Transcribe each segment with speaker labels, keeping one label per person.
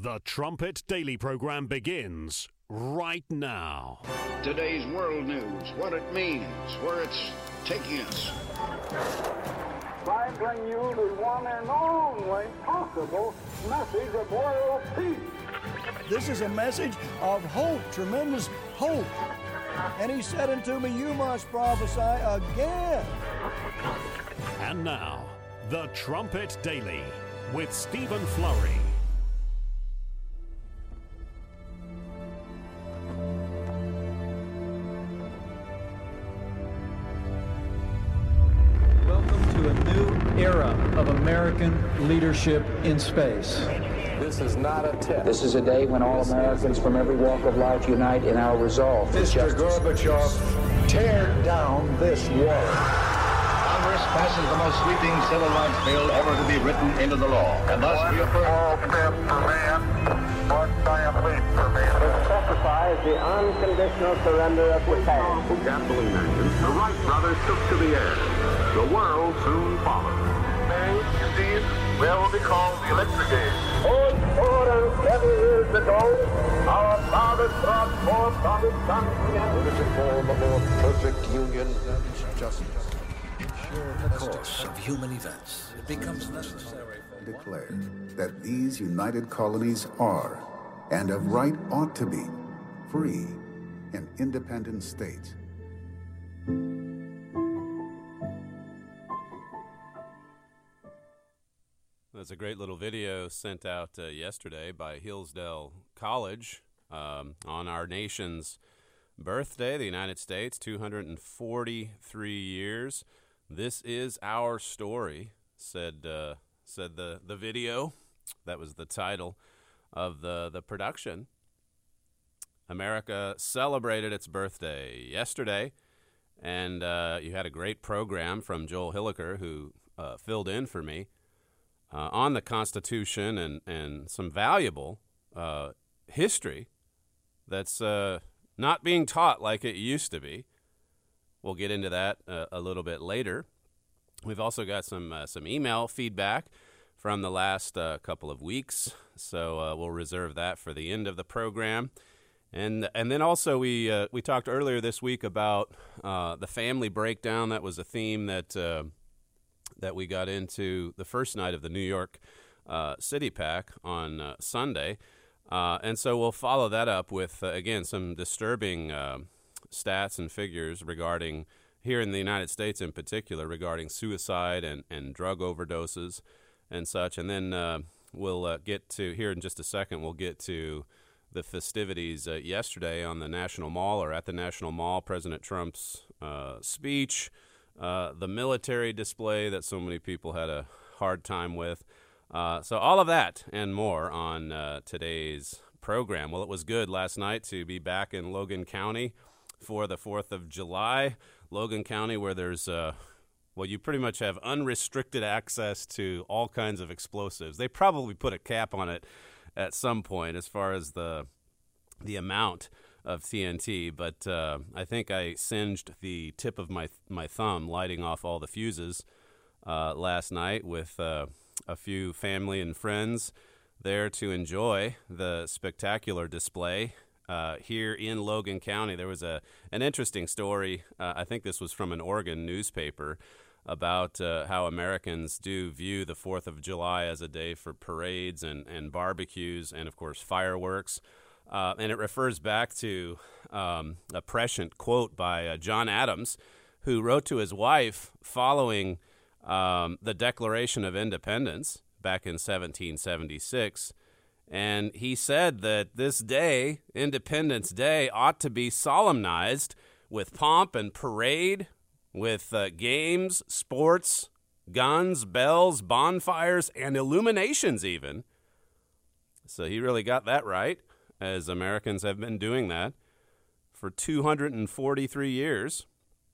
Speaker 1: The Trumpet Daily program begins right now.
Speaker 2: Today's world news, what it means, where it's taking us.
Speaker 3: I bring you the one and only possible message of world peace.
Speaker 4: This is a message of hope, tremendous hope. And he said unto me, you must prophesy again.
Speaker 1: And now, The Trumpet Daily with Stephen Flurry.
Speaker 5: Era of American leadership in space.
Speaker 6: This is not a test.
Speaker 7: This is a day when all Americans from every walk of life unite in our resolve for
Speaker 6: Mr.
Speaker 7: justice.
Speaker 6: Gorbachev, tear down this wall.
Speaker 8: Congress passes the most sweeping civil rights bill ever to be written into the law, and thus reaffirms.
Speaker 3: All steps for man, one giant leap for man. It specifies the unconditional surrender of Japan.
Speaker 9: Gasoline engines, the Wright brothers took to the air. The world soon followed.
Speaker 3: May, indeed, will be called the electric age. 407 years ago, our fathers brought forth from his son
Speaker 6: To form a more perfect union and justice.
Speaker 10: In the course of human events, it becomes necessary for
Speaker 11: declared that these united colonies are, and of right ought to be, free and independent states.
Speaker 12: That's a great little video sent out yesterday by Hillsdale College on our nation's birthday, the United States, 243 years. This is our story, said the video. That was the title of the production. America celebrated its birthday yesterday, and you had a great program from Joel Hilliker, who filled in for me on the Constitution and some valuable history that's not being taught like it used to be. We'll get into that a little bit later. We've also got some email feedback from the last couple of weeks, so we'll reserve that for the end of the program. And then also we talked earlier this week about the family breakdown. That was a theme that we got into the first night of the New York City Pack on Sunday. And so we'll follow that up with, again, some disturbing stats and figures regarding, here in the United States in particular, regarding suicide and drug overdoses and such. And then we'll get to, here in just a second, we'll get to the festivities yesterday on the National Mall, or at the National Mall, President Trump's speech, the military display that so many people had a hard time with. So all of that and more on today's program. Well, it was good last night to be back in Logan County for the 4th of July. Logan County, where there's, you pretty much have unrestricted access to all kinds of explosives. They probably put a cap on it at some point as far as the amount of TNT, but I think I singed the tip of my thumb lighting off all the fuses last night with a few family and friends there to enjoy the spectacular display here in Logan County. There was an interesting story, I think this was from an Oregon newspaper, about how Americans do view the 4th of July as a day for parades and barbecues and, of course, fireworks. And it refers back to a prescient quote by John Adams, who wrote to his wife following the Declaration of Independence back in 1776. And he said that this day, Independence Day, ought to be solemnized with pomp and parade, with games, sports, guns, bells, bonfires, and illuminations even. So he really got that right, as Americans have been doing that for 243 years.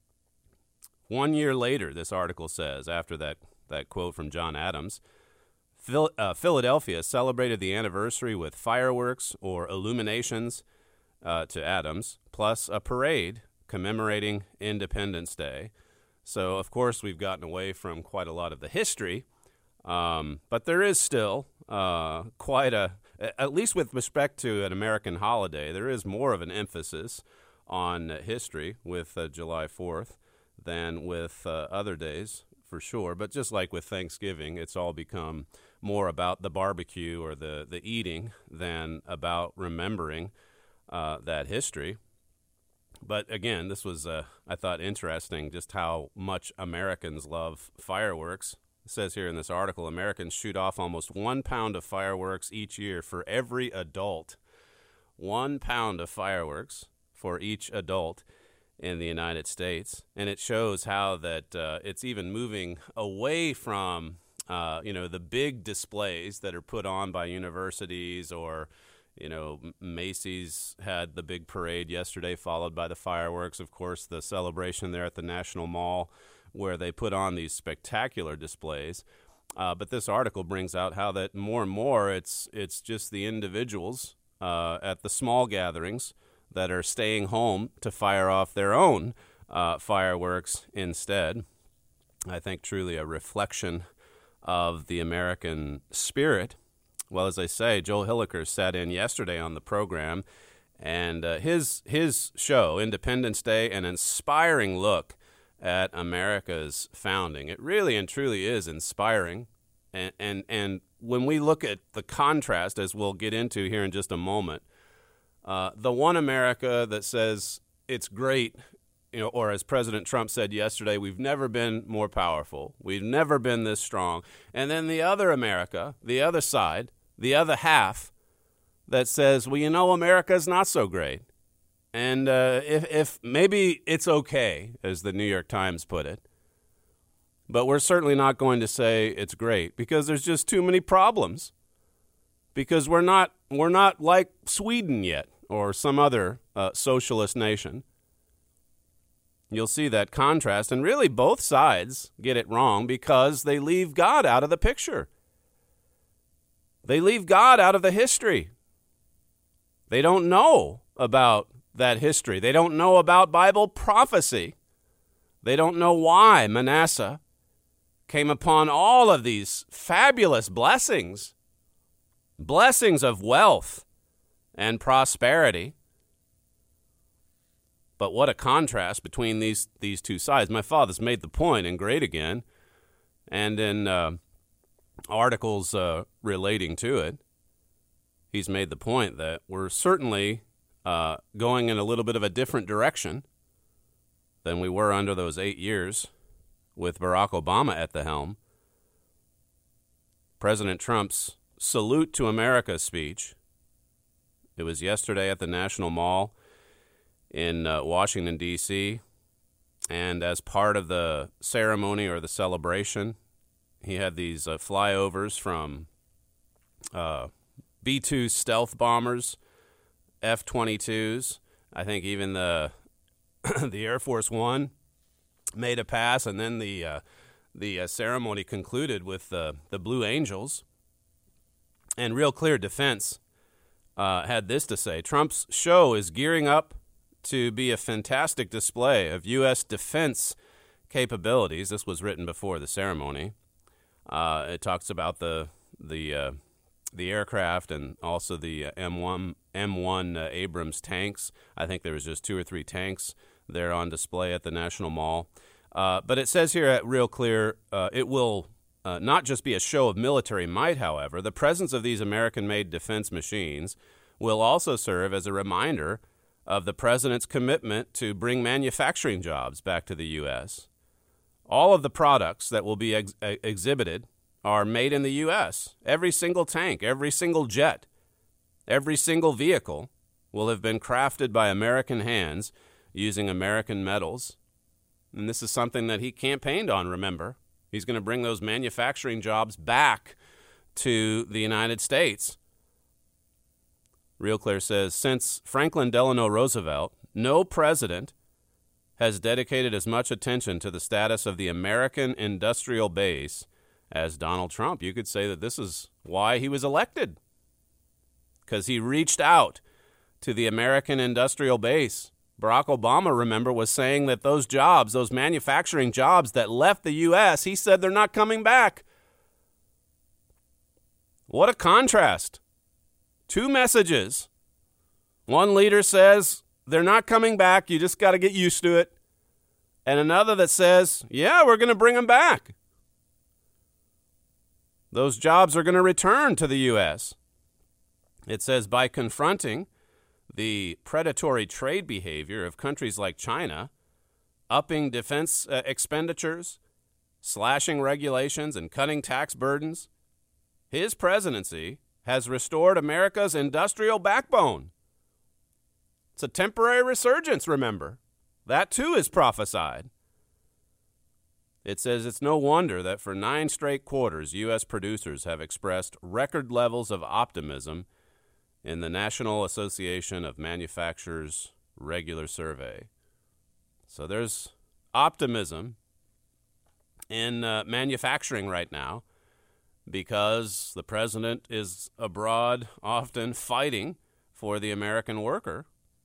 Speaker 12: 1 year later, this article says, after that quote from John Adams, Philadelphia celebrated the anniversary with fireworks or illuminations, to Adams, plus a parade commemorating Independence Day. So, of course, we've gotten away from quite a lot of the history, but there is still quite a at least with respect to an American holiday, there is more of an emphasis on history with July 4th than with other days, for sure. But just like with Thanksgiving, it's all become more about the barbecue or the eating than about remembering that history. But again, this was, I thought, interesting just how much Americans love fireworks. It says here in this article, Americans shoot off almost 1 pound of fireworks each year for every adult. 1 pound of fireworks for each adult in the United States. And it shows how that it's even moving away from, the big displays that are put on by universities or, Macy's had the big parade yesterday, followed by the fireworks. Of course, the celebration there at the National Mall, where they put on these spectacular displays. But this article brings out how that more and more it's just the individuals at the small gatherings that are staying home to fire off their own fireworks instead. I think truly a reflection of the American spirit. Well, as I say, Joel Hilliker sat in yesterday on the program, and his show, Independence Day, an inspiring look at America's founding. It really and truly is inspiring. And when we look at the contrast, as we'll get into here in just a moment, the one America that says it's great, or as President Trump said yesterday, we've never been more powerful. We've never been this strong. And then the other America, the other side, the other half that says, well, America's not so great. And if maybe it's okay, as the New York Times put it, but we're certainly not going to say it's great because there's just too many problems. Because we're not like Sweden yet or some other socialist nation. You'll see that contrast, and really both sides get it wrong because they leave God out of the picture. They leave God out of the history. They don't know about that history. They don't know about Bible prophecy. They don't know why Manasseh came upon all of these fabulous blessings of wealth and prosperity. But what a contrast between these two sides. My father's made the point in Great Again and in articles relating to it. He's made the point that we're certainly going in a little bit of a different direction than we were under those 8 years with Barack Obama at the helm. President Trump's Salute to America speech, it was yesterday at the National Mall in Washington, D.C., and as part of the ceremony or the celebration, he had these flyovers from B-2 stealth bombers, F-22s. I think even the Air Force One made a pass, and then the ceremony concluded with the Blue Angels. And Real Clear Defense had this to say: Trump's show is gearing up to be a fantastic display of U.S. defense capabilities. This was written before the ceremony. It talks about the aircraft and also the M1 Abrams tanks. I think there was just 2 or 3 tanks there on display at the National Mall. But it says here at Real Clear, it will not just be a show of military might, however. The presence of these American-made defense machines will also serve as a reminder of the president's commitment to bring manufacturing jobs back to the U.S. All of the products that will be exhibited are made in the U.S. Every single tank, every single jet, every single vehicle will have been crafted by American hands using American metals. And this is something that he campaigned on, remember. He's going to bring those manufacturing jobs back to the United States. Real Clear says, since Franklin Delano Roosevelt, no president has dedicated as much attention to the status of the American industrial base as Donald Trump. You could say that this is why he was elected, because he reached out to the American industrial base. Barack Obama, remember, was saying that those jobs, those manufacturing jobs that left the U.S., he said they're not coming back. What a contrast. 2 messages. One leader says they're not coming back, you just got to get used to it. And another that says, yeah, we're going to bring them back. Those jobs are going to return to the U.S. It says by confronting the predatory trade behavior of countries like China, upping defense expenditures, slashing regulations, and cutting tax burdens, his presidency has restored America's industrial backbone. It's a temporary resurgence, remember. That too is prophesied. It says it's no wonder that for 9 straight quarters, U.S. producers have expressed record levels of optimism in the National Association of Manufacturers regular survey. So there's optimism in manufacturing right now because the president is abroad often fighting for the American worker,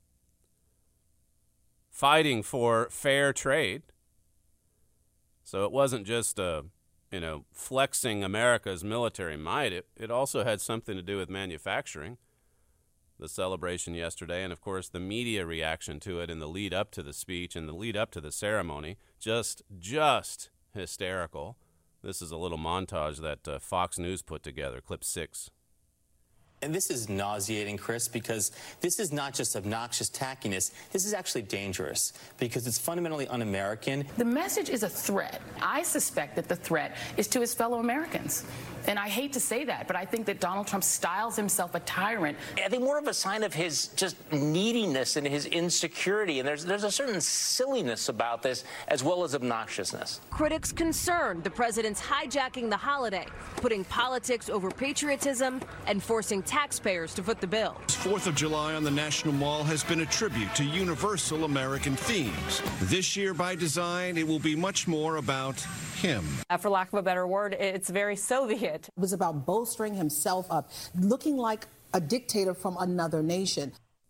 Speaker 12: fighting for fair trade. So it wasn't just flexing America's military might. It also had something to do with manufacturing. The celebration yesterday, and of course the media reaction to it in the lead up to the speech and the lead up to the ceremony, just hysterical. This is a little montage that Fox News put together, clip 6.
Speaker 13: And this is nauseating, Chris, because this is not just obnoxious tackiness. This is actually dangerous because it's fundamentally un-American.
Speaker 14: The message is a threat. I suspect that the threat is to his fellow Americans. And I hate to say that, but I think that Donald Trump styles himself a tyrant.
Speaker 15: I think more of a sign of his just neediness and his insecurity. And there's a certain silliness about this as well as obnoxiousness.
Speaker 16: Critics concerned the president's hijacking the holiday, putting politics over patriotism and forcing taxpayers to foot the bill.
Speaker 17: 4th of July on the National Mall has been a tribute to universal American themes. This year, by design, it will be much more about him.
Speaker 18: For lack of a better word, it's very Soviet.
Speaker 19: It was about bolstering himself up, looking like a dictator from another nation.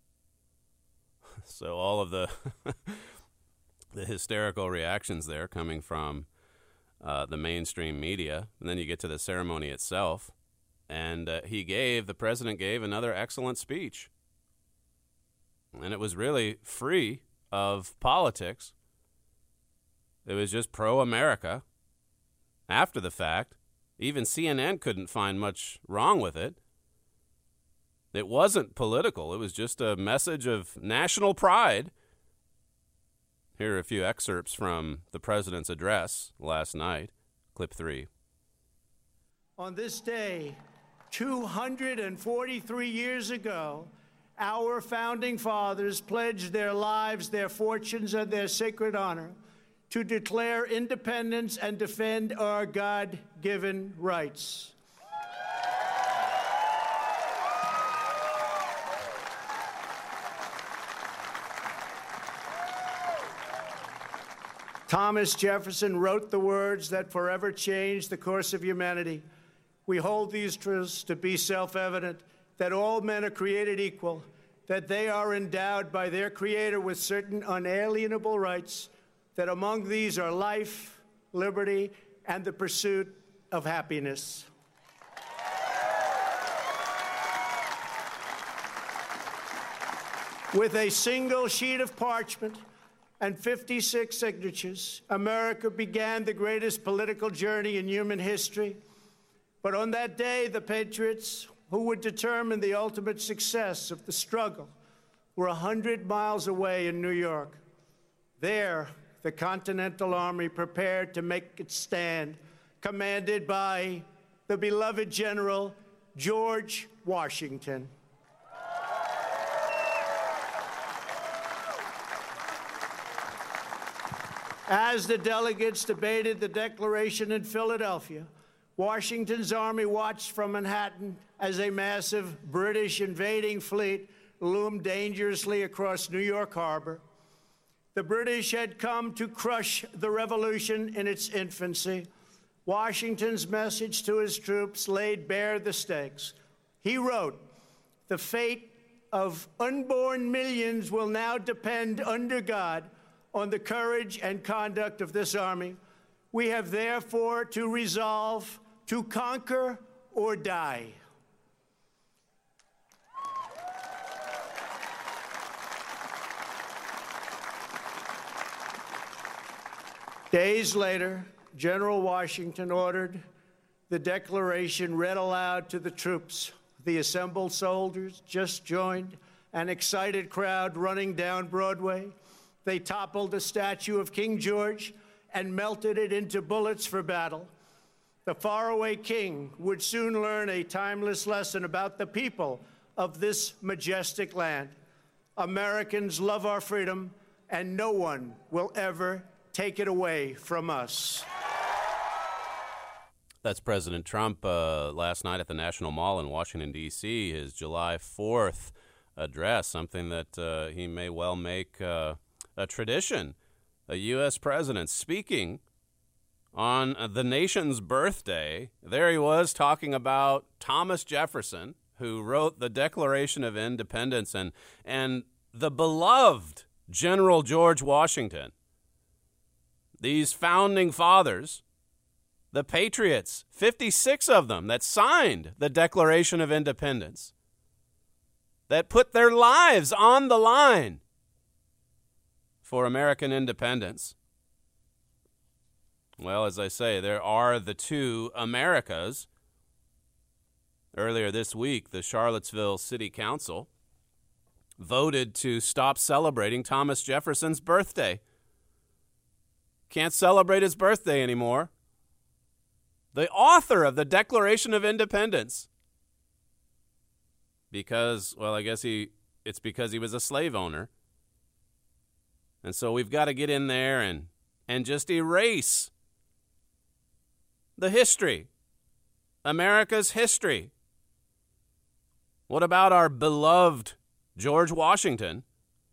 Speaker 12: So all of the the hysterical reactions there coming from the mainstream media. And then you get to the ceremony itself. And the president gave another excellent speech. And it was really free of politics. It was just pro-America. After the fact, even CNN couldn't find much wrong with it. It wasn't political. It was just a message of national pride. Here are a few excerpts from the president's address last night. Clip 3.
Speaker 20: On this day, 243 years ago, our founding fathers pledged their lives, their fortunes, and their sacred honor to declare independence and defend our God-given rights. Thomas Jefferson wrote the words that forever changed the course of humanity. We hold these truths to be self-evident, that all men are created equal, that they are endowed by their Creator with certain unalienable rights, that among these are life, liberty, and the pursuit of happiness. With a single sheet of parchment and 56 signatures, America began the greatest political journey in human history. But on that day, the patriots who would determine the ultimate success of the struggle were 100 miles away in New York. There, the Continental Army prepared to make its stand, commanded by the beloved General George Washington. As the delegates debated the Declaration in Philadelphia, Washington's army watched from Manhattan as a massive British invading fleet loomed dangerously across New York Harbor. The British had come to crush the revolution in its infancy. Washington's message to his troops laid bare the stakes. He wrote, "The fate of unborn millions will now depend under God on the courage and conduct of this army. We have therefore to resolve to conquer or die." Days later, General Washington ordered the Declaration read aloud to the troops. The assembled soldiers just joined an excited crowd running down Broadway. They toppled the statue of King George and melted it into bullets for battle. The faraway king would soon learn a timeless lesson about the people of this majestic land. Americans love our freedom, and no one will ever take it away from us.
Speaker 12: That's President Trump last night at the National Mall in Washington, D.C., his July 4th address, something that he may well make a tradition, a U.S. president speaking on the nation's birthday. There he was talking about Thomas Jefferson, who wrote the Declaration of Independence, and the beloved General George Washington. These founding fathers, the patriots, 56 of them that signed the Declaration of Independence, that put their lives on the line for American independence. Well, as I say, there are the two Americas. Earlier this week, the Charlottesville City Council voted to stop celebrating Thomas Jefferson's birthday. Can't celebrate his birthday anymore. The author of the Declaration of Independence. Because, well, I guess it's because he was a slave owner. And so we've got to get in there and just erase the history, America's history. What about our beloved George Washington?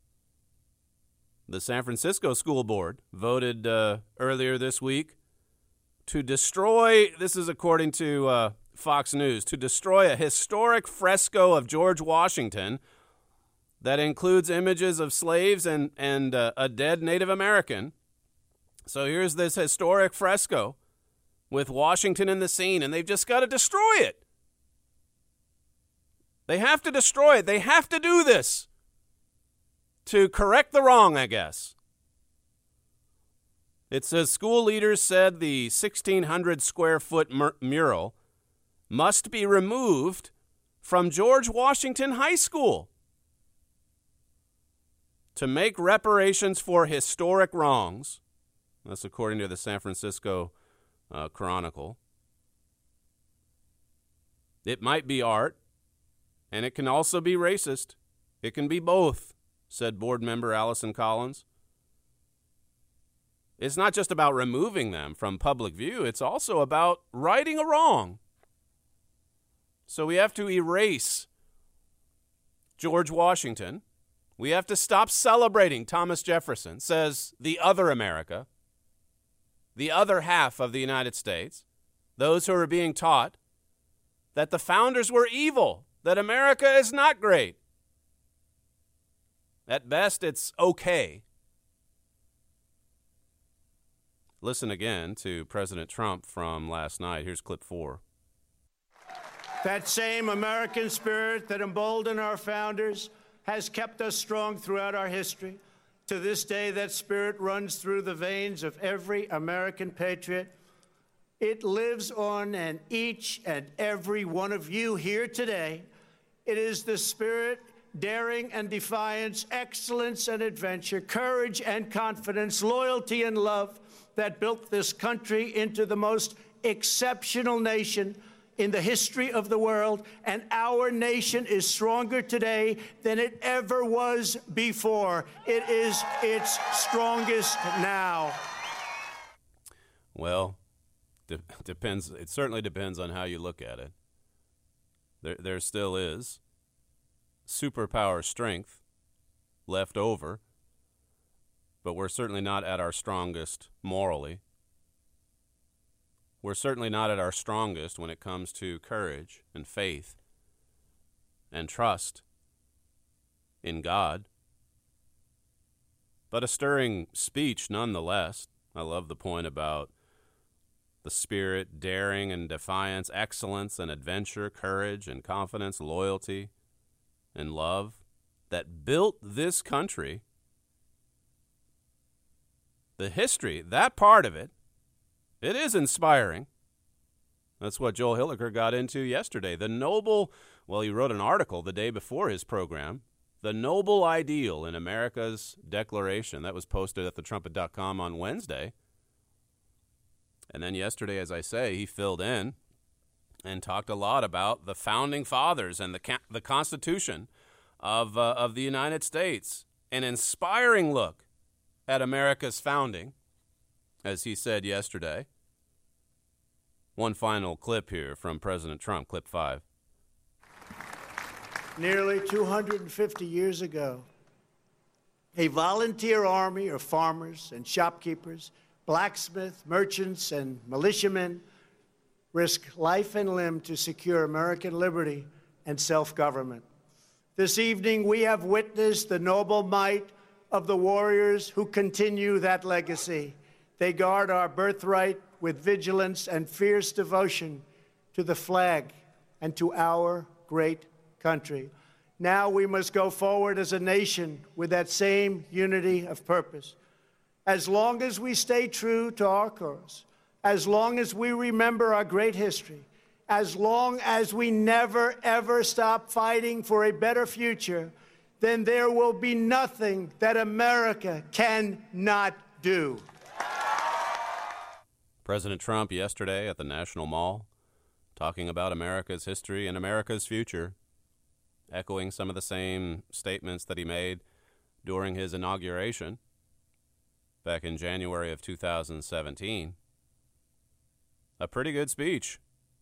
Speaker 12: The San Francisco School Board voted earlier this week to destroy, this is according to Fox News, to destroy a historic fresco of George Washington that includes images of slaves and a dead Native American. So here's this historic fresco with Washington in the scene, and they've just got to destroy it. They have to destroy it. They have to do this to correct the wrong, I guess. It says school leaders said the 1,600 square foot mural must be removed from George Washington High School to make reparations for historic wrongs. That's according to the San Francisco Chronicle. It might be art, and it can also be racist. It can be both, said board member Allison Collins. It's not just about removing them from public view. It's also about righting a wrong. So we have to erase George Washington. We have to stop celebrating Thomas Jefferson, says the other America, the other half of the United States, those who are being taught that the founders were evil, that America is not great. At best, it's okay. Listen again to President Trump from last night. Here's clip 4.
Speaker 20: That same American spirit that emboldened our founders has kept us strong throughout our history. To this day, that spirit runs through the veins of every American patriot. It lives on in each and every one of you here today. It is the spirit, daring and defiance, excellence and adventure, courage and confidence, loyalty and love that built this country into the most exceptional nation in the history of the world, and our nation is stronger today than it ever was before. It is its strongest now.
Speaker 12: Well, depends. It certainly depends on how you look at it. There still is superpower strength left over, but we're certainly not at our strongest morally. We're certainly not at our strongest when it comes to courage and faith and trust in God. But a stirring speech nonetheless. I love the point about the spirit, daring and defiance, excellence and adventure, courage and confidence, loyalty and love that built this country. the history, that part of it, it is inspiring. That's what Joel Hilliker got into yesterday. The noble, well, he wrote an article the day before his program, The Noble Ideal in America's Declaration. That was posted at thetrumpet.com on Wednesday. And then yesterday, as I say, he filled in and talked a lot about the founding fathers and the Constitution of the United States. An inspiring look at America's founding, as he said yesterday. One final clip here from President Trump, clip 5.
Speaker 20: Nearly 250 years ago, a volunteer army of farmers and shopkeepers, blacksmiths, merchants, and militiamen risked life and limb to secure American liberty and self-government. This evening, we have witnessed the noble might of the warriors who continue that legacy. They guard our birthright with vigilance and fierce devotion to the flag and to our great country. Now we must go forward as a nation with that same unity of purpose. As long as we stay true to our cause, as long as we remember our great history, as long as we never, ever stop fighting for a better future, then there will be nothing that America cannot do.
Speaker 12: President Trump yesterday at the National Mall talking about America's history and America's future, echoing some of the same statements that he made during his inauguration back in January of 2017. A pretty good speech.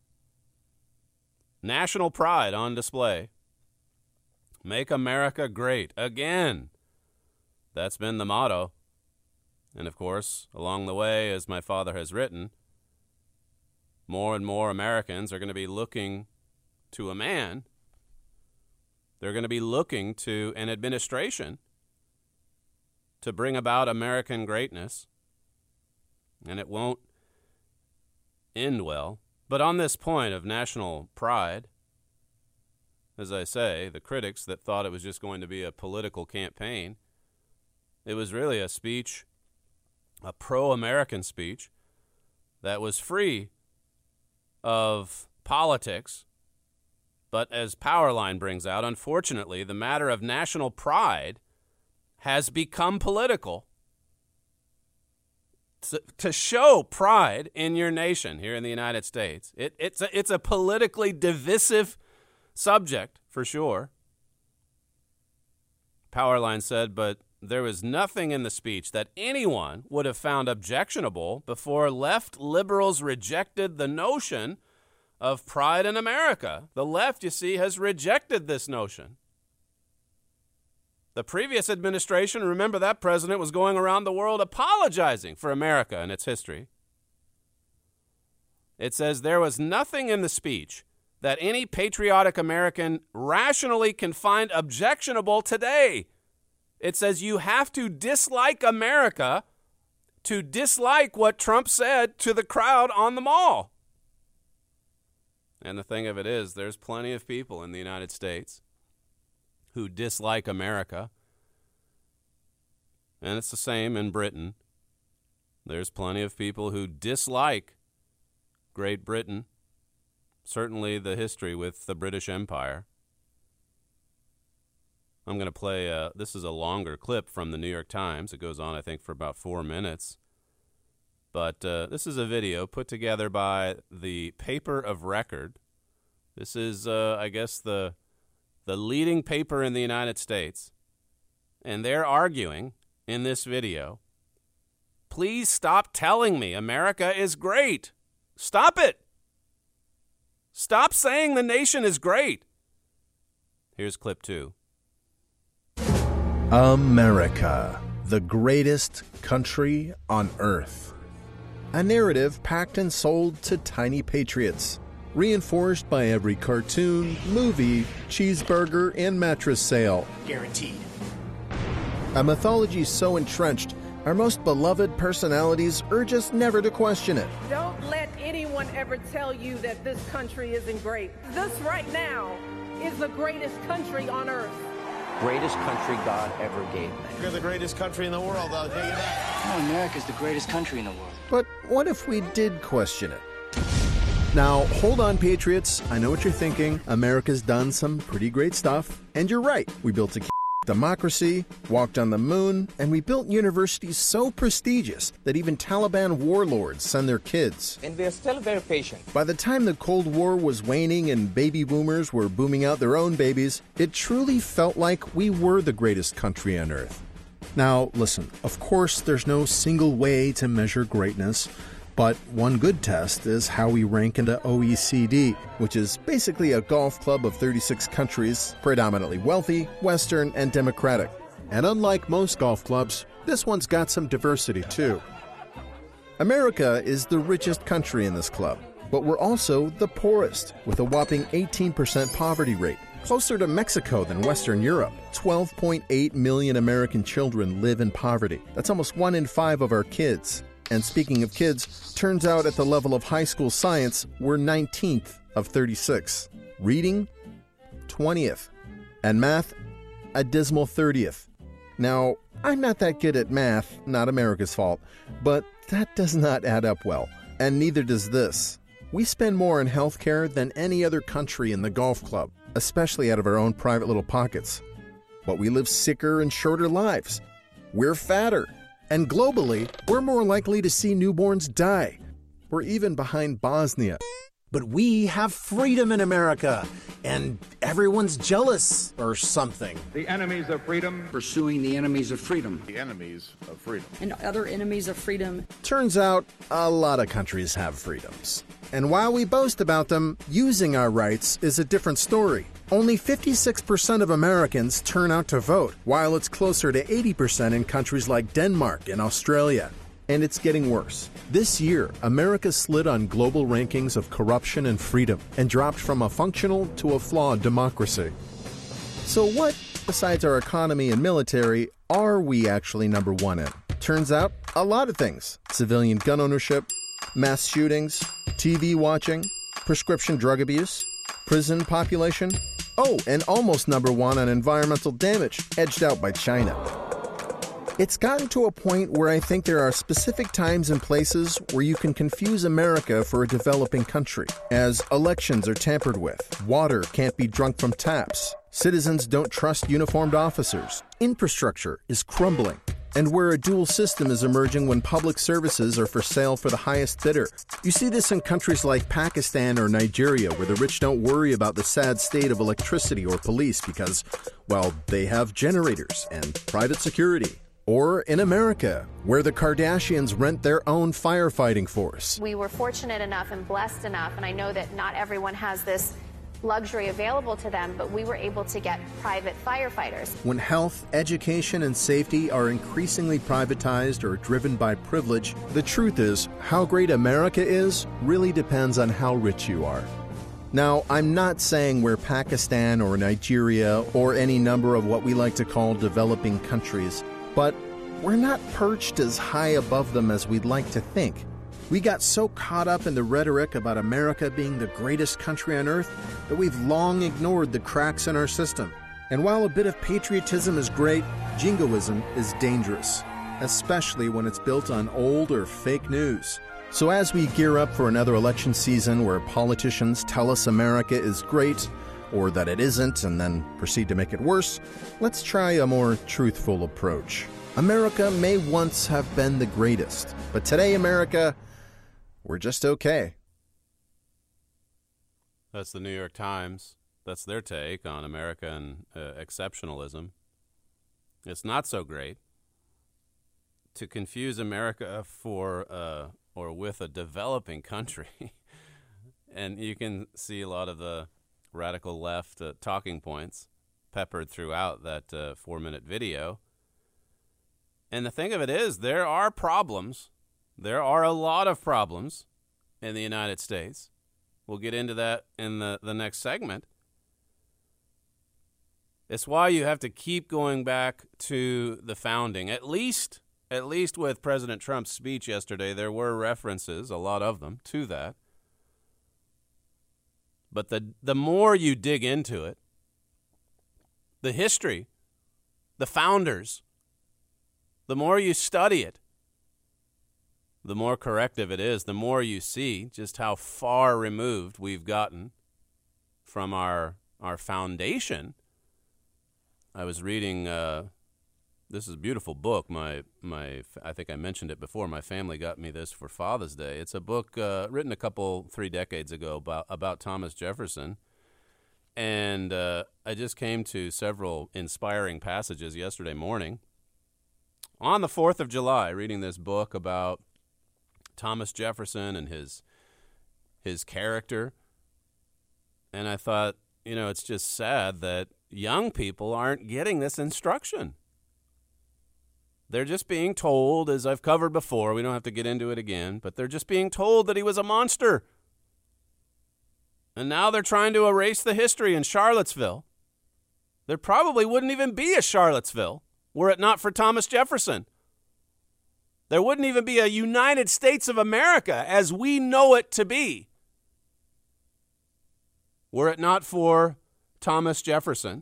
Speaker 12: National pride on display. Make America great again. That's been the motto. And of course, along the way, as my father has written, more and more Americans are going to be looking to a man. They're going to be looking to an administration to bring about American greatness. And it won't end well. But on this point of national pride, as I say, the critics that thought it was just going to be a political campaign, it was really a speech, a pro-American speech that was free of politics. But as Powerline brings out, unfortunately, the matter of national pride has become political. To show pride in your nation here in the United States, it's a politically divisive subject for sure. Powerline said, but there was nothing in the speech that anyone would have found objectionable before left liberals rejected the notion of pride in America. The left, you see, has rejected this notion. The previous administration, remember that president was going around the world apologizing for America and its history. It says there was nothing in the speech that any patriotic American rationally can find objectionable today. It says you have to dislike America to dislike what Trump said to the crowd on the mall. And the thing of it is, there's plenty of people in the United States who dislike America. And it's the same in Britain. There's plenty of people who dislike Great Britain, certainly the history with the British Empire. I'm going to play, this is a longer clip from the New York Times. It goes on, I think, for about 4 minutes. But this is a video put together by the Paper of Record. This is, I guess, the leading paper in the United States. And they're arguing in this video, please stop telling me America is great. Stop it. Stop saying the nation is great. Here's clip 2.
Speaker 21: America, the greatest country on earth. A narrative packed and sold to tiny patriots, reinforced by every cartoon, movie, cheeseburger, and mattress sale.
Speaker 22: Guaranteed.
Speaker 21: A mythology so entrenched, our most beloved personalities urge us never to question it.
Speaker 23: Don't let anyone ever tell you that this country isn't great. This right now is the greatest country on earth.
Speaker 15: greatest country God ever gave me.
Speaker 2: You're the greatest country in the world, I'll tell you that.
Speaker 4: Oh, America's the greatest country in the world.
Speaker 21: But what if we did question it? Now, hold on, patriots. I know what you're thinking. America's done some pretty great stuff. And you're right. We built a democracy, walked on the moon, and we built universities so prestigious that even Taliban warlords send their kids.
Speaker 4: And they're still very patient.
Speaker 21: By the time the Cold War was waning and baby boomers were booming out their own babies, it truly felt like we were the greatest country on earth. Now, listen, of course, there's no single way to measure greatness. But one good test is how we rank into OECD, which is basically a golf club of 36 countries, predominantly wealthy, Western, and democratic. And unlike most golf clubs, this one's got some diversity too. America is the richest country in this club, but we're also the poorest, with a whopping 18% poverty rate, closer to Mexico than Western Europe. 12.8 million American children live in poverty. That's almost 1 in 5 of our kids. And speaking of kids, turns out at the level of high school science, we're 19th of 36. Reading, 20th. And math, a dismal 30th. Now, I'm not that good at math, not America's fault, but that does not add up well. And neither does this. We spend more on healthcare than any other country in the golf club, especially out of our own private little pockets. But we live sicker and shorter lives. We're fatter. And globally, we're more likely to see newborns die. We're even behind Bosnia.
Speaker 22: But we have freedom in America, and everyone's jealous or something.
Speaker 8: The enemies of freedom.
Speaker 4: Pursuing the enemies of freedom.
Speaker 2: The enemies of freedom.
Speaker 24: And other enemies of freedom.
Speaker 21: Turns out, a lot of countries have freedoms. And while we boast about them, using our rights is a different story. Only 56% of Americans turn out to vote, while it's closer to 80% in countries like Denmark and Australia. And it's getting worse. This year, America slid on global rankings of corruption and freedom and dropped from a functional to a flawed democracy. So what, besides our economy and military, are we actually number one in? Turns out, a lot of things. Civilian gun ownership, mass shootings, TV watching, prescription drug abuse, prison population. Oh, and almost number one on environmental damage, edged out by China. It's gotten to a point where I think there are specific times and places where you can confuse America for a developing country, as elections are tampered with, water can't be drunk from taps, citizens don't trust uniformed officers, infrastructure is crumbling, and where a dual system is emerging when public services are for sale for the highest bidder. You see this in countries like Pakistan or Nigeria, where the rich don't worry about the sad state of electricity or police because, well, they have generators and private security. Or in America, where the Kardashians rent their own firefighting force.
Speaker 25: We were fortunate enough and blessed enough, and I know that not everyone has this luxury available to them, but we were able to get private firefighters.
Speaker 21: When health, education, and safety are increasingly privatized or driven by privilege, the truth is, how great America is really depends on how rich you are. Now, I'm not saying we're Pakistan or Nigeria or any number of what we like to call developing countries, but we're not perched as high above them as we'd like to think. We got so caught up in the rhetoric about America being the greatest country on earth that we've long ignored the cracks in our system. And while a bit of patriotism is great, jingoism is dangerous, especially when it's built on old or fake news. So as we gear up for another election season where politicians tell us America is great, or that it isn't, and then proceed to make it worse, let's try a more truthful approach. America may once have been the greatest, but today, America, we're just okay.
Speaker 12: That's the New York Times. That's their take on American exceptionalism. It's not so great. To confuse America for or with a developing country, and you can see a lot of the radical left talking points peppered throughout that 4-minute video. And the thing of it is, there are problems. There are a lot of problems in the United States. We'll get into that in the next segment. It's why you have to keep going back to the founding. At least with President Trump's speech yesterday, there were references, a lot of them, to that. But the more you dig into it, the history the founders, the more you study it, the more corrective it is, the more you see just how far removed we've gotten from our foundation. I was reading, this is a beautiful book. I think I mentioned it before. My family got me this for Father's Day. It's a book written 3 decades ago about Thomas Jefferson. And I just came to several inspiring passages yesterday morning. On the 4th of July, reading this book about Thomas Jefferson and his character. And I thought, it's just sad that young people aren't getting this instruction. They're just being told, as I've covered before, we don't have to get into it again, but they're just being told that he was a monster. And now they're trying to erase the history in Charlottesville. There probably wouldn't even be a Charlottesville were it not for Thomas Jefferson. There wouldn't even be a United States of America as we know it to be were it not for Thomas Jefferson.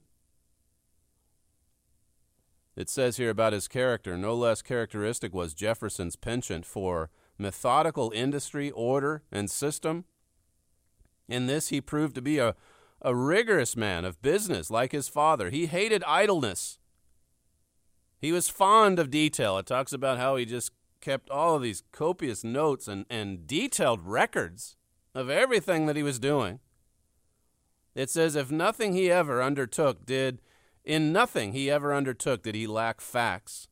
Speaker 12: It says here about his character, no less characteristic was Jefferson's penchant for methodical industry, order, and system. In this, he proved to be a rigorous man of business, like his father. He hated idleness. He was fond of detail. It talks about how he just kept all of these copious notes and detailed records of everything that he was doing. It says, in nothing he ever undertook did he lack facts.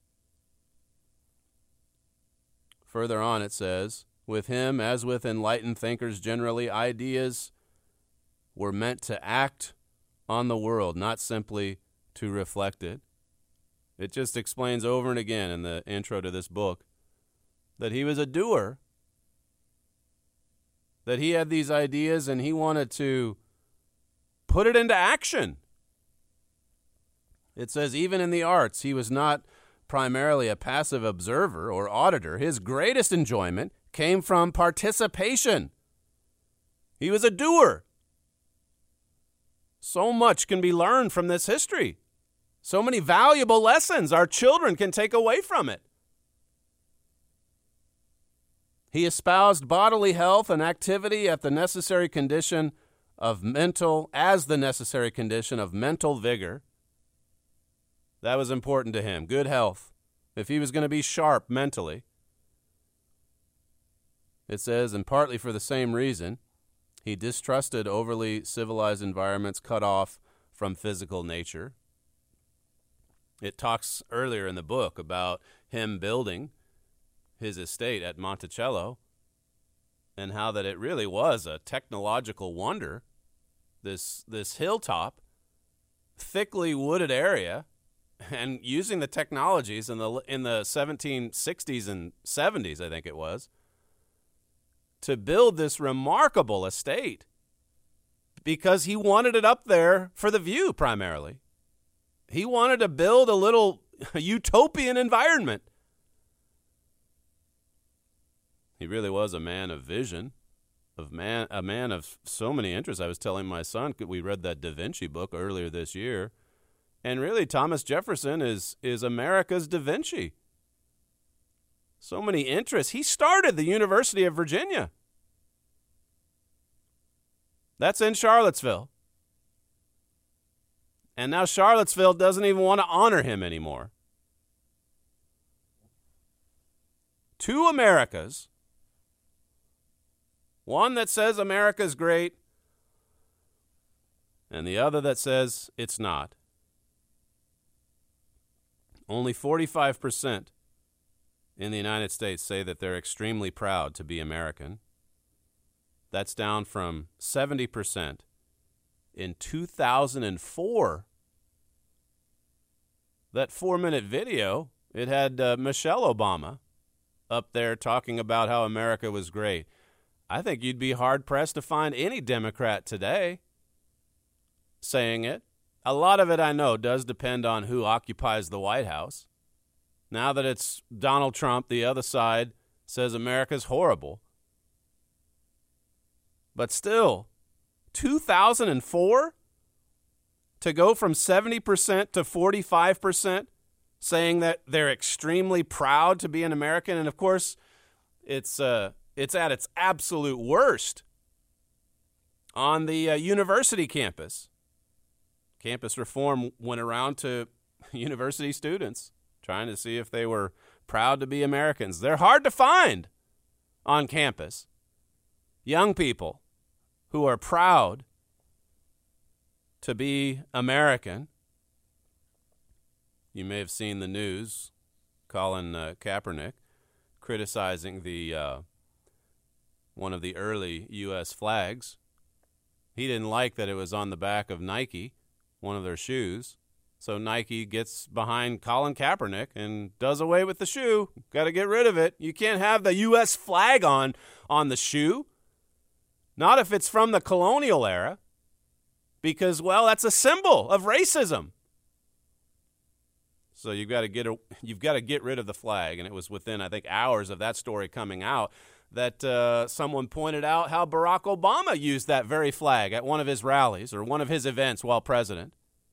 Speaker 12: Further on it says, with him, as with enlightened thinkers generally, ideas were meant to act on the world, not simply to reflect it. It just explains over and again in the intro to this book that he was a doer, that he had these ideas and he wanted to put it into action. It says even in the arts, he was not primarily a passive observer or auditor. His greatest enjoyment came from participation. He was a doer. So much can be learned from this history. So many valuable lessons our children can take away from it. He espoused bodily health and activity as the necessary condition of mental vigor. That was important to him, good health, if he was going to be sharp mentally. It says, and partly for the same reason, he distrusted overly civilized environments cut off from physical nature. It talks earlier in the book about him building his estate at Monticello and how that it really was a technological wonder, this hilltop, thickly wooded area, and using the technologies in the 1760s and 70s, I think it was, to build this remarkable estate because he wanted it up there for the view primarily. He wanted to build a little utopian environment. He really was a man of vision, a man of so many interests. I was telling my son, we read that Da Vinci book earlier this year, and really Thomas Jefferson is America's Da Vinci. So many interests. He started the University of Virginia. That's in Charlottesville. And now Charlottesville doesn't even want to honor him anymore. 2 Americas. One that says America's great, and the other that says it's not. Only 45% in the United States say that they're extremely proud to be American. That's down from 70% in 2004. That 4-minute video, it had Michelle Obama up there talking about how America was great. I think you'd be hard-pressed to find any Democrat today saying it. A lot of it, I know, does depend on who occupies the White House. Now that it's Donald Trump, the other side says America's horrible. But still, 2004, to go from 70% to 45% saying that they're extremely proud to be an American. And, of course, it's at its absolute worst on the university campus. Campus reform went around to university students trying to see if they were proud to be Americans. They're hard to find on campus. Young people who are proud to be American. You may have seen the news, Colin Kaepernick criticizing the one of the early U.S. flags. He didn't like that it was on the back of Nike, one of their shoes. So Nike gets behind Colin Kaepernick and does away with the shoe. Got to get rid of it. You can't have the U.S. flag on the shoe. Not if it's from the colonial era. Because, well, that's a symbol of racism. So you've got to get rid of the flag. And it was within, I think, hours of that story coming out that someone pointed out how Barack Obama used that very flag at one of his rallies or one of his events while president.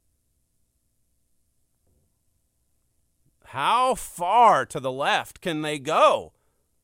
Speaker 12: How far to the left can they go?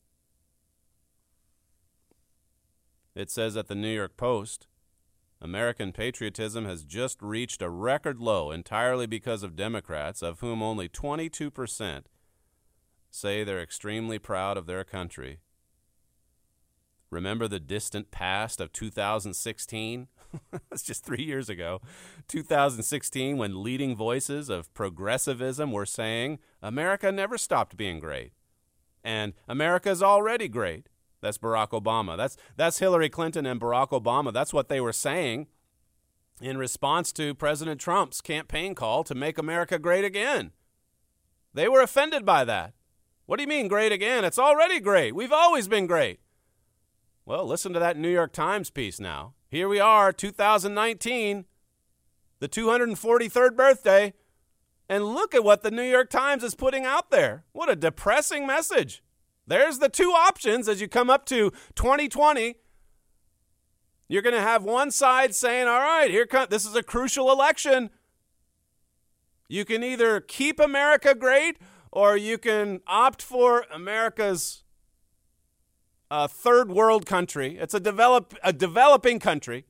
Speaker 12: It says at the New York Post, American patriotism has just reached a record low entirely because of Democrats, of whom only 22% say they're extremely proud of their country. Remember the distant past of 2016? That's just 3 years ago. 2016, when leading voices of progressivism were saying, America never stopped being great. And America's already great. That's Barack Obama. That's Hillary Clinton and Barack Obama. That's what they were saying in response to President Trump's campaign call to make America great again. They were offended by that. What do you mean great again? It's already great. We've always been great. Well, listen to that New York Times piece now. Here we are, 2019, the 243rd birthday, and look at what the New York Times is putting out there. What a depressing message. There's the two options as you come up to 2020. You're going to have one side saying, all right, this is a crucial election. You can either keep America great or you can opt for America's third world country. It's a developing country.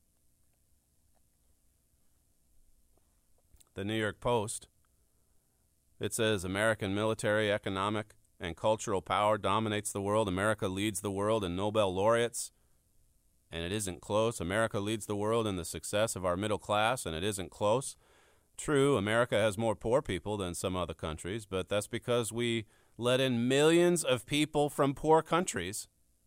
Speaker 12: The New York Post, it says American military, economic, and cultural power dominates the world. America leads the world in Nobel laureates, and it isn't close. America leads the world in the success of our middle class, and it isn't close. True, America has more poor people than some other countries, but that's because we let in millions of people from poor countries.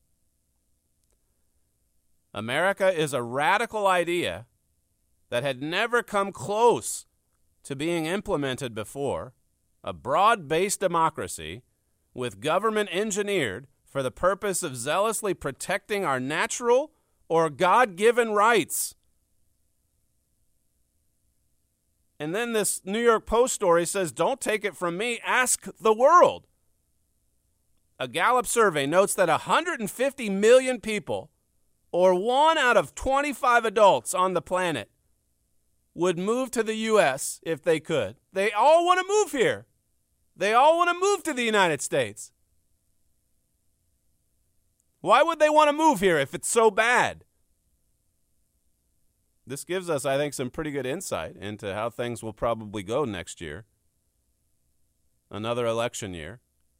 Speaker 12: America is a radical idea that had never come close to being implemented before, a broad-based democracy with government engineered for the purpose of zealously protecting our natural or God-given rights. And then this New York Post story says, don't take it from me, ask the world. A Gallup survey notes that 150 million people, or 1 out of 25 adults on the planet, would move to the U.S. if they could. They all want to move here. They all want to move to the United States. Why would they want to move here if it's so bad? This gives us, I think, some pretty good insight into how things will probably go next year. Another election year.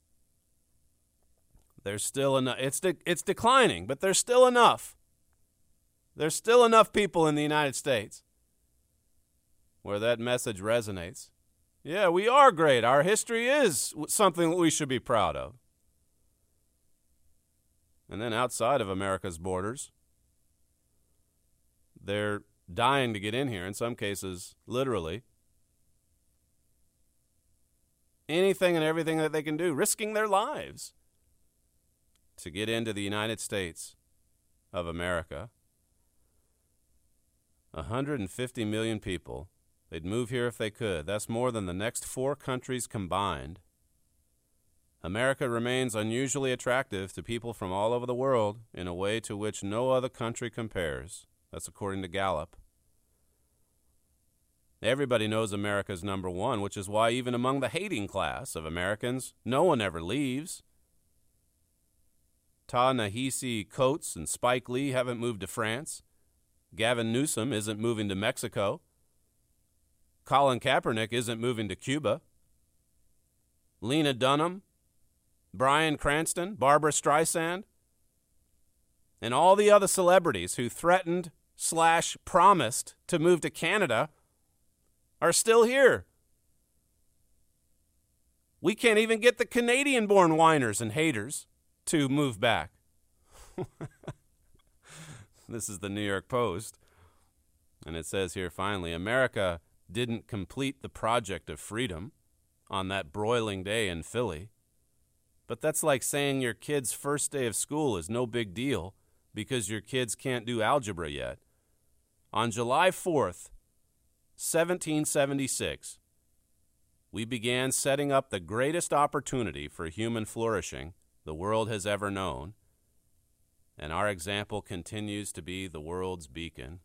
Speaker 12: There's still enough. It's declining, but there's still enough. There's still enough people in the United States where that message resonates. Yeah, we are great. Our history is something that we should be proud of. And then outside of America's borders, they're dying to get in here, in some cases, literally. Anything and everything that they can do, risking their lives to get into the United States of America. 150 million people. They'd move here if they could. That's more than the next 4 countries combined. America remains unusually attractive to people from all over the world in a way to which no other country compares. That's according to Gallup. Everybody knows America's number one, which is why even among the hating class of Americans, no one ever leaves. Ta-Nehisi Coates and Spike Lee haven't moved to France. Gavin Newsom isn't moving to Mexico. Colin Kaepernick isn't moving to Cuba. Lena Dunham, Bryan Cranston, Barbara Streisand, and all the other celebrities who threatened / promised to move to Canada are still here. We can't even get the Canadian-born whiners and haters to move back. This is the New York Post, and it says here finally, America didn't complete the project of freedom on that broiling day in Philly. But that's like saying your kid's first day of school is no big deal because your kids can't do algebra yet. On July 4th, 1776, we began setting up the greatest opportunity for human flourishing the world has ever known, and our example continues to be the world's beacon.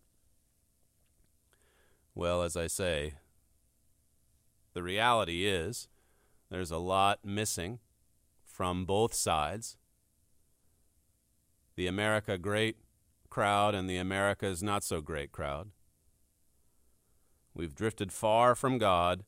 Speaker 12: Well, as I say, the reality is there's a lot missing from both sides. The America great crowd and the America's not so great crowd. We've drifted far from God.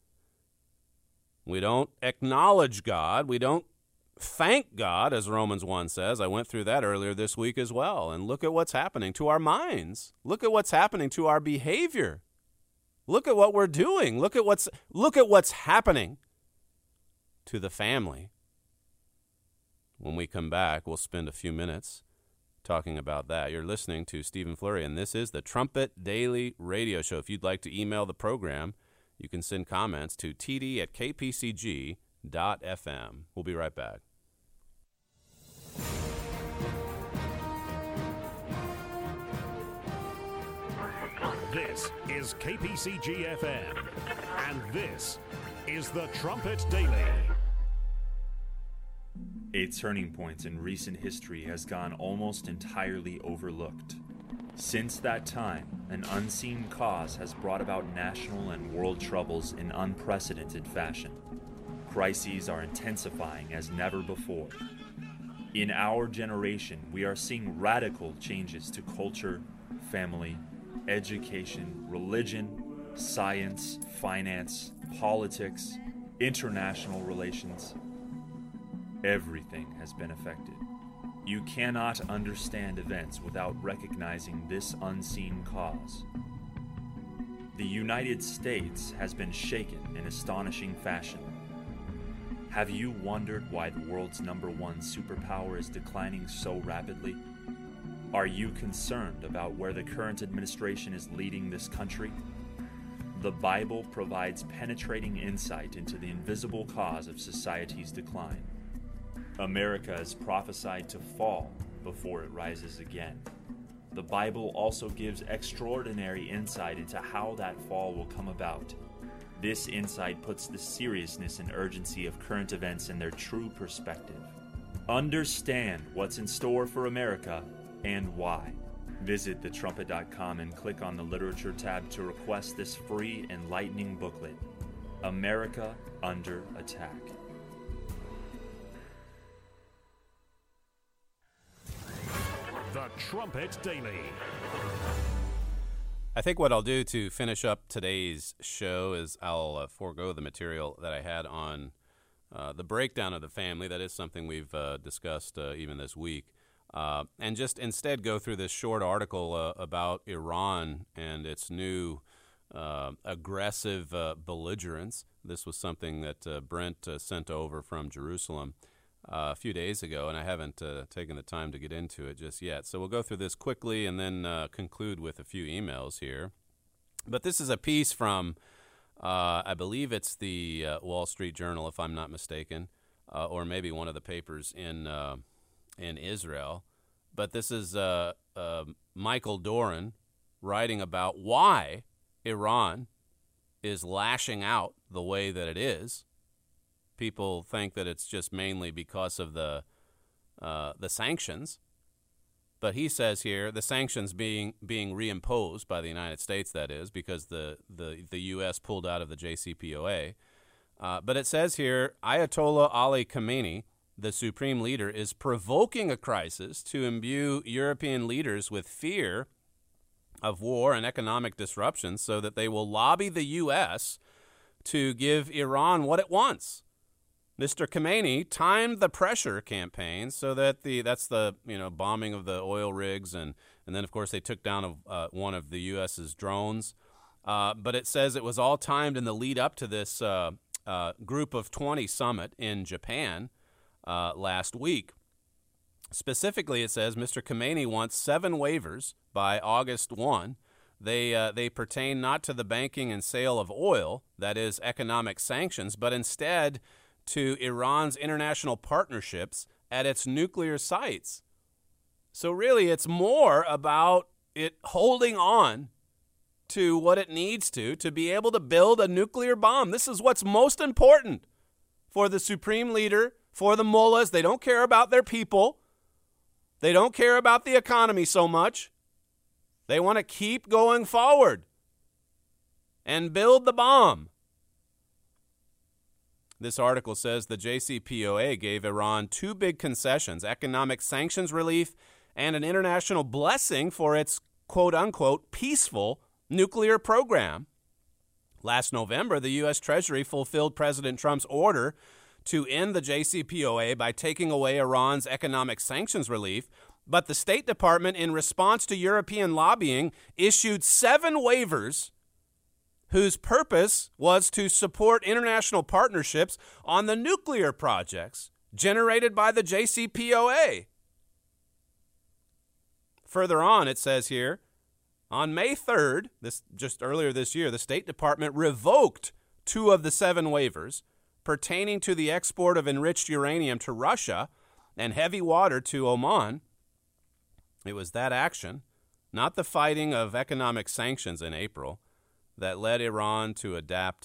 Speaker 12: We don't acknowledge God. We don't thank God, as Romans 1 says. I went through that earlier this week as well. And look at what's happening to our minds. Look at what's happening to our behavior. Look at what we're doing. Look at what's happening to the family. When we come back, we'll spend a few minutes talking about that. You're listening to Stephen Flurry, and this is the Trumpet Daily Radio Show. If you'd like to email the program, you can send comments to td@kpcg.fm. We'll be right back.
Speaker 1: This is KPCG-FM, and this is the Trumpet Daily.
Speaker 3: A turning point in recent history has gone almost entirely overlooked. Since that time, an unseen cause has brought about national and world troubles in unprecedented fashion. Crises are intensifying as never before. In our generation, we are seeing radical changes to culture, family, education, religion, science, finance, politics, international relations. Everything has been affected. You cannot understand events without recognizing this unseen cause. The United States has been shaken in astonishing fashion. Have you wondered why the world's #1 superpower is declining so rapidly? Are you concerned about where the current administration is leading this country? The Bible provides penetrating insight into the invisible cause of society's decline. America is prophesied to fall before it rises again. The Bible also gives extraordinary insight into how that fall will come about. This insight puts the seriousness and urgency of current events in their true perspective. Understand what's in store for America and why. Visit thetrumpet.com and click on the Literature tab to request this free enlightening booklet, America Under Attack.
Speaker 1: The Trumpet Daily.
Speaker 12: I think what I'll do to finish up today's show is I'll forego the material that I had on the breakdown of the family. That is something we've discussed even this week. And just instead go through this short article about Iran and its new aggressive belligerence. This was something that Brent sent over from Jerusalem a few days ago, and I haven't taken the time to get into it just yet. So we'll go through this quickly and then conclude with a few emails here. But this is a piece from, I believe it's the Wall Street Journal, if I'm not mistaken, or maybe one of the papers in Israel. But this is Michael Doran writing about why Iran is lashing out the way that it is. People think that it's just mainly because of the sanctions, But he says here the sanctions being reimposed by the United States, that is, because the U.S. pulled out of the JCPOA. But it says here, Ayatollah Ali Khamenei, the supreme leader, is provoking a crisis to imbue European leaders with fear of war and economic disruption so that they will lobby the U.S. to give Iran what it wants. Mr. Khamenei timed the pressure campaign so that that's the bombing of the oil rigs, and then, of course, they took down one of the U.S.'s drones. But it says it was all timed in the lead up to this Group of 20 summit in Japan last week. Specifically, it says Mr. Khamenei wants 7 waivers by August 1. They pertain not to the banking and sale of oil, that is, economic sanctions, but instead to Iran's international partnerships at its nuclear sites. So really, it's more about it holding on to what it needs to be able to build a nuclear bomb. This is what's most important for the supreme leader, for the mullahs. They don't care about their people. They don't care about the economy so much. They want to keep going forward and build the bomb. This article says the JCPOA gave Iran 2 big concessions, economic sanctions relief and an international blessing for its quote-unquote peaceful nuclear program. Last November, the U.S. Treasury fulfilled President Trump's order to end the JCPOA by taking away Iran's economic sanctions relief, but the State Department, in response to European lobbying, issued 7 waivers whose purpose was to support international partnerships on the nuclear projects generated by the JCPOA. Further on, it says here, on May 3rd, just earlier this year, the State Department revoked 2 of the 7 waivers pertaining to the export of enriched uranium to Russia and heavy water to Oman. It was that action, not the fighting of economic sanctions in April, that led Iran to adopt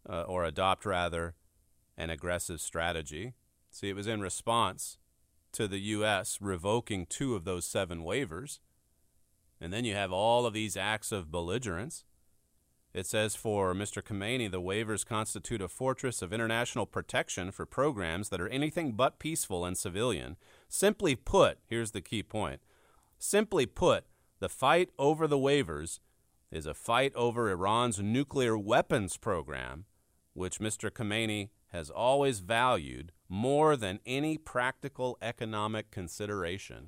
Speaker 12: an aggressive strategy. See, it was in response to the U.S. revoking 2 of those 7 waivers. And then you have all of these acts of belligerence. It says for Mr. Khamenei, the waivers constitute a fortress of international protection for programs that are anything but peaceful and civilian. Simply put, here's the key point. Simply put, the fight over the waivers is a fight over Iran's nuclear weapons program, which Mr. Khamenei has always valued more than any practical economic consideration.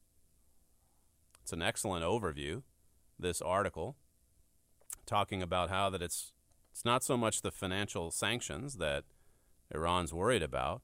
Speaker 12: It's an excellent overview, this article, talking about how that it's not so much the financial sanctions that Iran's worried about,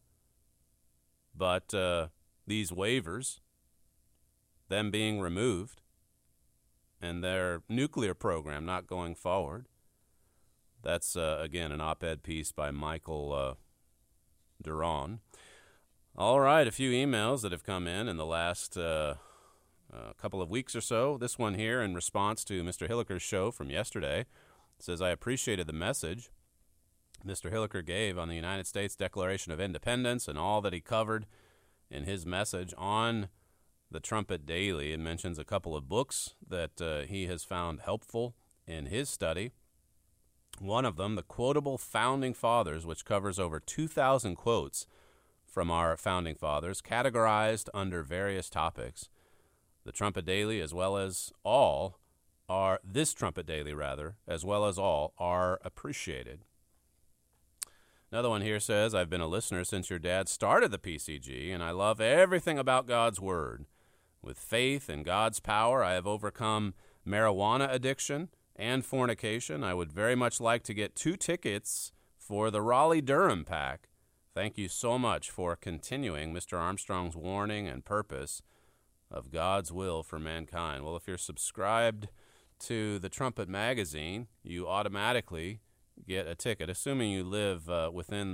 Speaker 12: but these waivers, them being removed, and their nuclear program not going forward. That's, again, an op-ed piece by Michael Duran. All right, a few emails that have come in the last couple of weeks or so. This one here in response to Mr. Hilliker's show from yesterday. It says, I appreciated the message Mr. Hilliker gave on the United States Declaration of Independence and all that he covered in his message on the Trumpet Daily, and mentions a couple of books that he has found helpful in his study. One of them, The Quotable Founding Fathers, which covers over 2,000 quotes from our founding fathers, categorized under various topics. The Trumpet Daily, as well as all, this Trumpet Daily, as well as all, are appreciated. Another one here says, I've been a listener since your dad started the PCG, and I love everything about God's Word. With faith in God's power, I have overcome marijuana addiction and fornication. I would very much like to get 2 tickets for the Raleigh-Durham Pack. Thank you so much for continuing Mr. Armstrong's warning and purpose of God's will for mankind. Well, if you're subscribed to the Trumpet Magazine, you automatically get a ticket, assuming you live within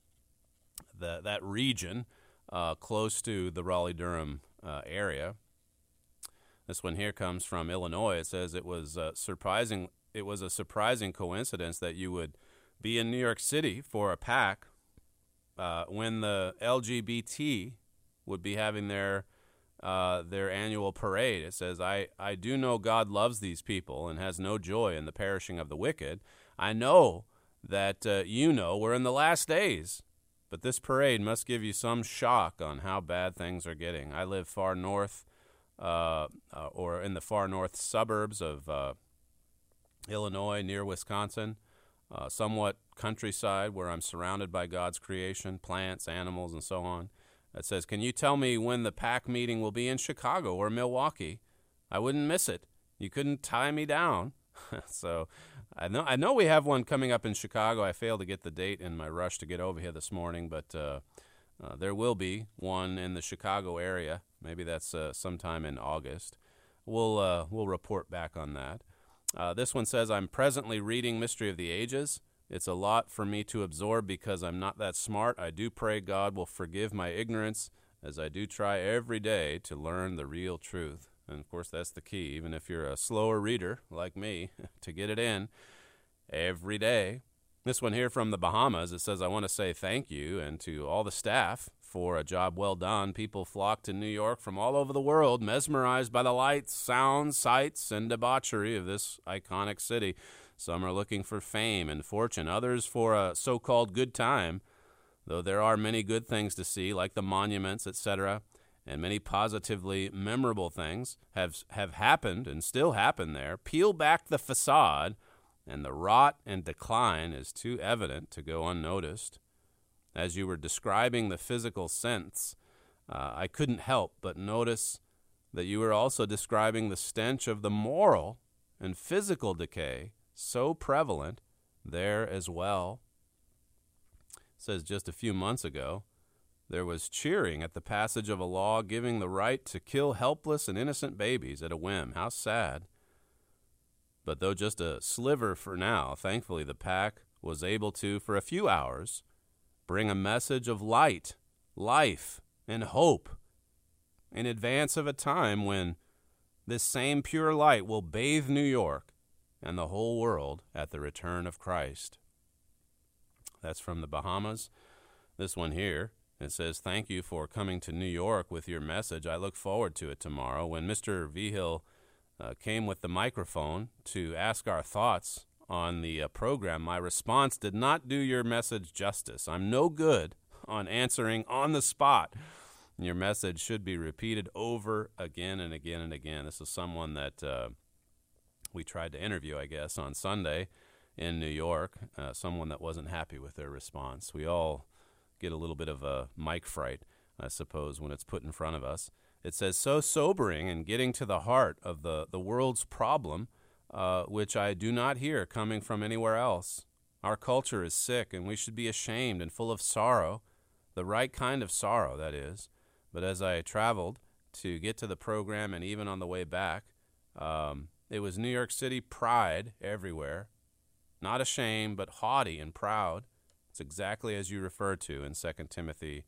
Speaker 12: that region close to the Raleigh-Durham area. This one here comes from Illinois. It says it was a surprising coincidence that you would be in New York City for a pack when the LGBT would be having their their annual parade. It says, I do know God loves these people and has no joy in the perishing of the wicked. I know that we're in the last days, but this parade must give you some shock on how bad things are getting. I live far north, or in the far north suburbs of Illinois, near Wisconsin, somewhat countryside where I'm surrounded by God's creation, plants, animals, and so on. It says, can you tell me when the PAC meeting will be in Chicago or Milwaukee? I wouldn't miss it. You couldn't tie me down. So I know we have one coming up in Chicago. I failed to get the date in my rush to get over here this morning, but there will be one in the Chicago area. Maybe that's sometime in August. We'll report back on that. This one says, I'm presently reading Mystery of the Ages. It's a lot for me to absorb because I'm not that smart. I do pray God will forgive my ignorance as I do try every day to learn the real truth. And, of course, that's the key, even if you're a slower reader like me, to get it in every day. This one here from the Bahamas, it says, I want to say thank you and to all the staff for a job well done. People flock to New York from all over the world, mesmerized by the lights, sounds, sights, and debauchery of this iconic city. Some are looking for fame and fortune, others for a so-called good time, though there are many good things to see, like the monuments, etc., and many positively memorable things have happened and still happen there. Peel back the facade, and the rot and decline is too evident to go unnoticed. As you were describing the physical sense, I couldn't help but notice that you were also describing the stench of the moral and physical decay so prevalent there as well. It says just a few months ago, there was cheering at the passage of a law giving the right to kill helpless and innocent babies at a whim. How sad. But though just a sliver for now, thankfully the PAC was able to, for a few hours, bring a message of light, life, and hope in advance of a time when this same pure light will bathe New York and the whole world at the return of Christ. That's from the Bahamas. This one here, it says, thank you for coming to New York with your message. I look forward to it tomorrow. When Mr. Vigil came with the microphone to ask our thoughts on the program, my response did not do your message justice. I'm no good on answering on the spot. Your message should be repeated over again and again and again. This is someone that we tried to interview, I guess, on Sunday in New York, someone that wasn't happy with their response. We all get a little bit of a mic fright, I suppose, when it's put in front of us. It says, so sobering and getting to the heart of the world's problem, which I do not hear coming from anywhere else. Our culture is sick, and we should be ashamed and full of sorrow, the right kind of sorrow, that is. But as I traveled to get to the program and even on the way back, it was New York City pride everywhere, not ashamed, but haughty and proud. It's exactly as you referred to in 2 Timothy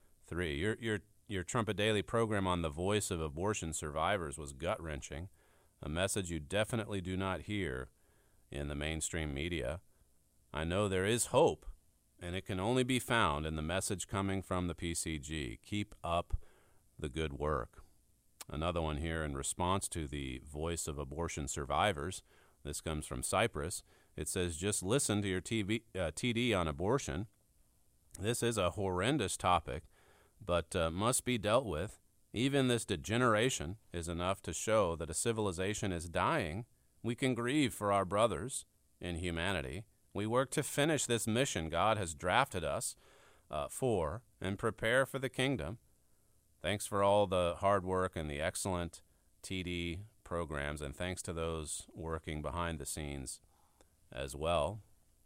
Speaker 12: 3. Your Trumpet Daily program on the voice of abortion survivors was gut-wrenching, a message you definitely do not hear in the mainstream media. I know there is hope, and it can only be found in the message coming from the PCG. Keep up the good work. Another one here in response to the voice of abortion survivors. This comes from Cyprus. It says, just listen to your TD on abortion. This is a horrendous topic, but must be dealt with. Even this degeneration is enough to show that a civilization is dying. We can grieve for our brothers in humanity. We work to finish this mission God has drafted us for and prepare for the kingdom. Thanks for all the hard work and the excellent TD programs, and thanks to those working behind the scenes as well.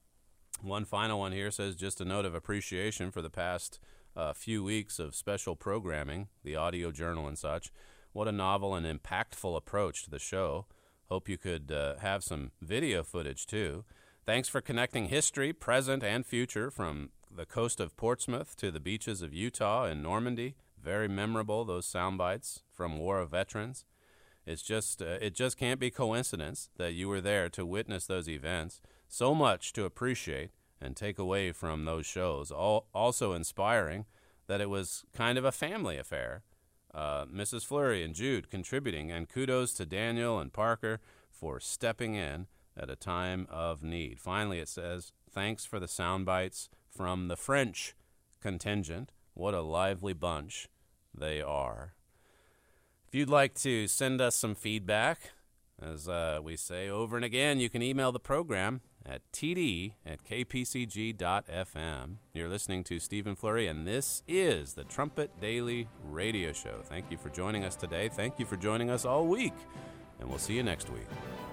Speaker 12: One final one here says, just a note of appreciation for the past few weeks of special programming, the audio journal and such. What a novel and impactful approach to the show. Hope you could have some video footage too. Thanks for connecting history, present, and future from the coast of Portsmouth to the beaches of Utah and Normandy. Very memorable, those sound bites from War of Veterans. It just can't be coincidence that you were there to witness those events. So much to appreciate and take away from those shows. Also inspiring that it was kind of a family affair. Mrs. Fleury and Jude contributing, and kudos to Daniel and Parker for stepping in at a time of need. Finally, it says, thanks for the sound bites from the French contingent. What a lively bunch they are. If you'd like to send us some feedback, as we say over and again, you can email the program at td@kpcg.fm. You're listening to Stephen Fleury, and this is the Trumpet Daily Radio Show. Thank you for joining us today. Thank you for joining us all week, and we'll see you next week.